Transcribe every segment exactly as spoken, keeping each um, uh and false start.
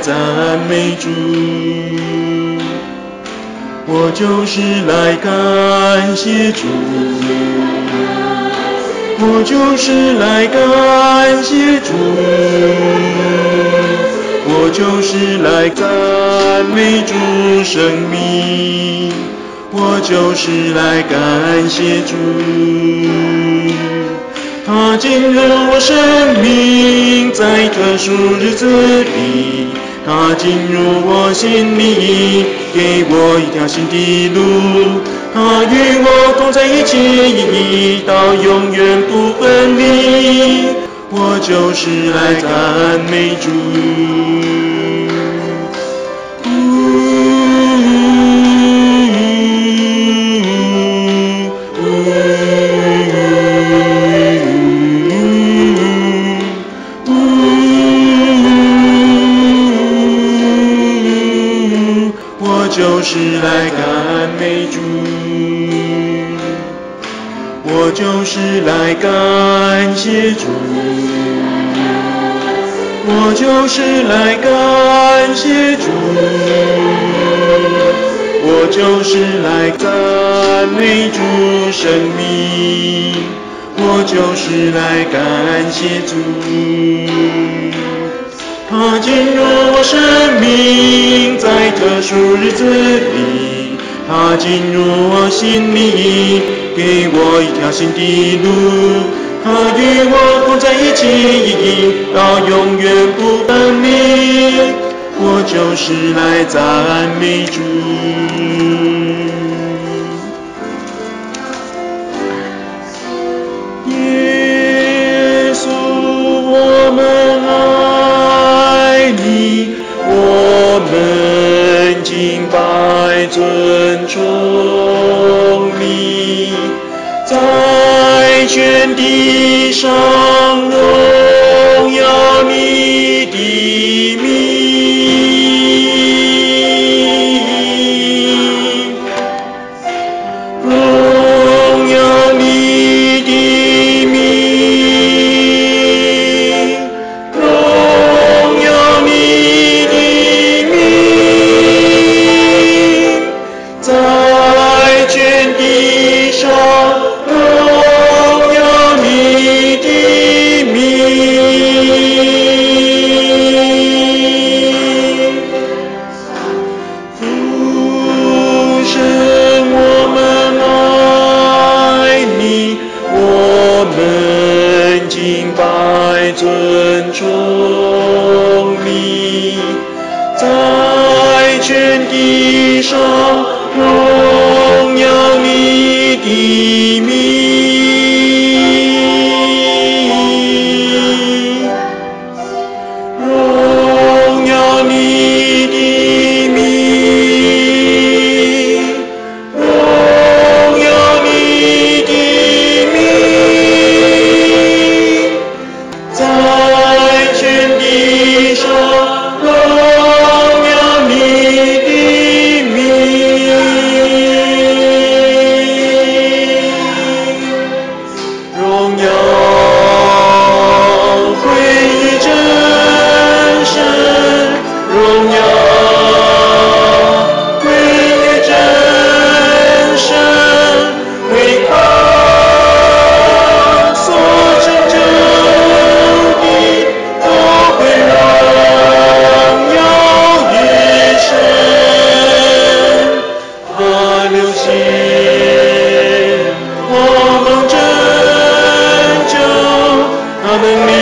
赞美主，我就是来感谢主，我就是来感谢主，我就是来赞美主生命，我就是来感谢主。他进入我生命，在特殊日子里，他进入我心里，给我一条新的路。他与我同在一起，到永远不分离。我就是来赞美主。我就是来感美主，我就是来感谢主，我就是来感谢主，我就是来赞美主生命，我就是来感谢主。他进入我生命，在特殊日子里，他进入我心里，给我一条新的路。他与我同在一起，到永远不分离。我就是来赞美主。耶稣，我们爱你，我们敬拜尊崇你，在全地上荣耀你的名。尊崇你，在全地上荣耀你的名，荣耀你的名，荣耀你的名。在全地上荣耀你的名，荣耀归于真神，荣耀归于真神，为他所成就他能力，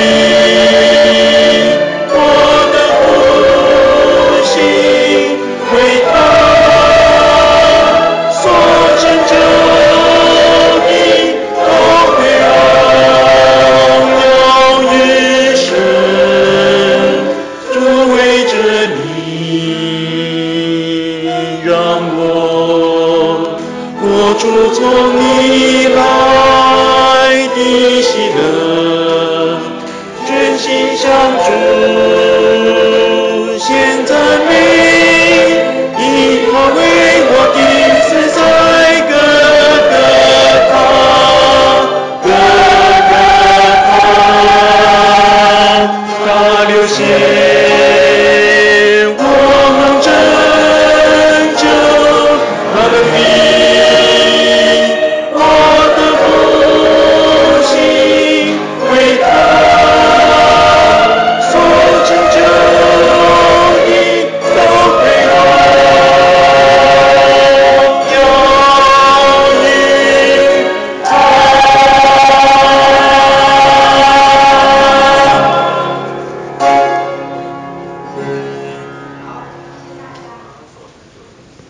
我的呼吸，为他所成就的，都会荣耀于神。主为着你，让我活出从你来的喜乐。